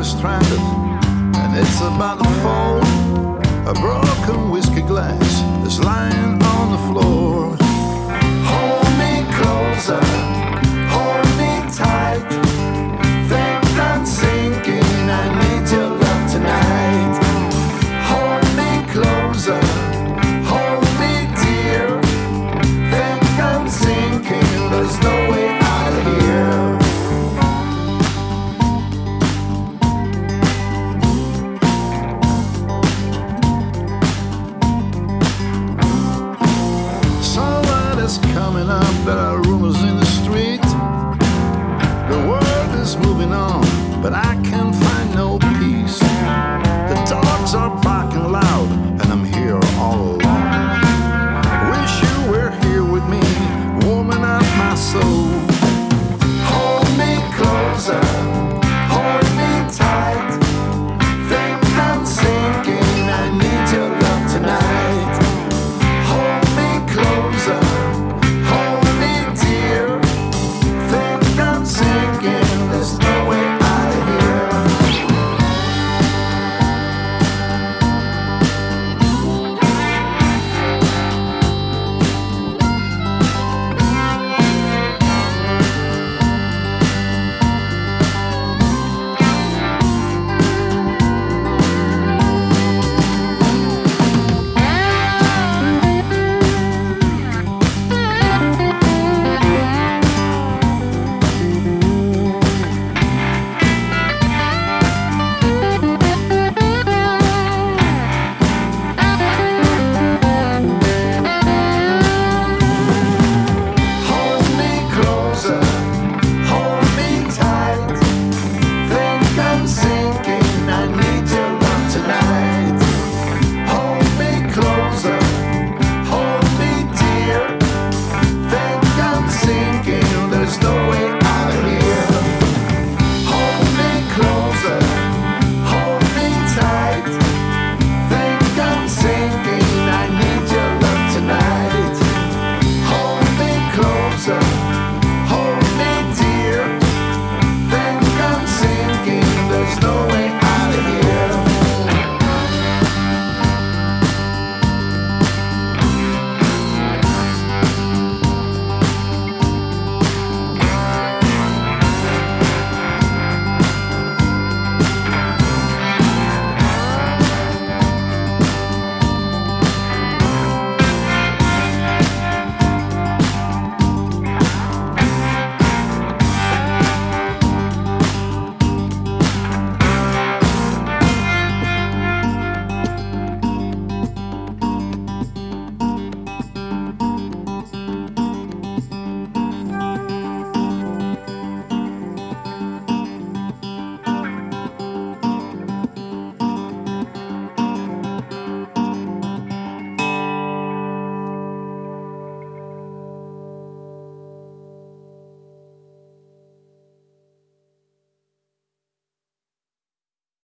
stranded, and it's about to fall. A broken whiskey glass is lying on the floor. Hold me closer, hold me tight. Think I'm sinking, I need your love tonight. Hold me closer, hold me dear. Think I'm sinking, there's no way out of here. Coming up, there are rumors in the street. The world is moving on, but I can't